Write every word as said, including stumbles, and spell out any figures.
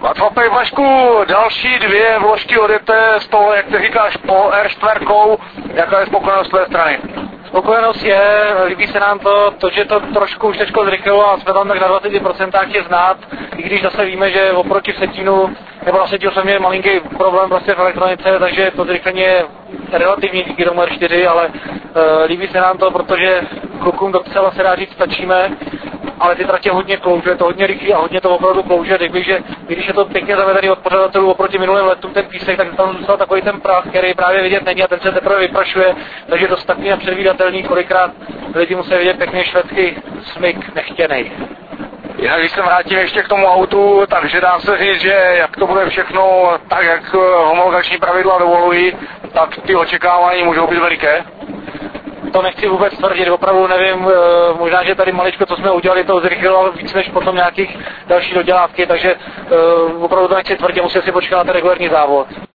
A chlapej Vašku, další dvě vložky odjeté z toho, jak ty říkáš, po R čtyři, jaká je spokojenost tvé strany? Spokojenost je, líbí se nám to, to, že to trošku už teďko zrychlilo a jsme tam tak na dvacet procent je znát, i když zase víme, že oproti Vsetínu, nebo na Vsetínu jsme měli malinký problém prostě v elektronice, takže to zrychlení je relativní díky tomu R čtyři, ale uh, líbí se nám to, protože klukům docela se dá říct stačíme, ale ty tratě hodně klouže, je to hodně rychlý a hodně to opravdu klouže. Řekl bych, že když je to pěkně zavedený od pořadatelů oproti minulým letům ten písek, tak tam zůstal takový ten prach, který právě vidět není a ten se teprve vyprašuje, takže je dost takový nepředvídatelný, kolikrát lidi musí vidět pěkně švédský smyk nechtěnej. Jinak když se vrátím ještě k tomu autu, takže dá se říct, že jak to bude všechno tak, jak homologační pravidla dovolují, tak ty očekávání můžou být veliké. To nechci vůbec tvrdit, opravdu nevím, možná, že tady maličko, co jsme udělali, to zrychlilo víc než potom nějakých další dodělávky, takže opravdu to nechci tvrdit, musím si počkat na ten regulární závod.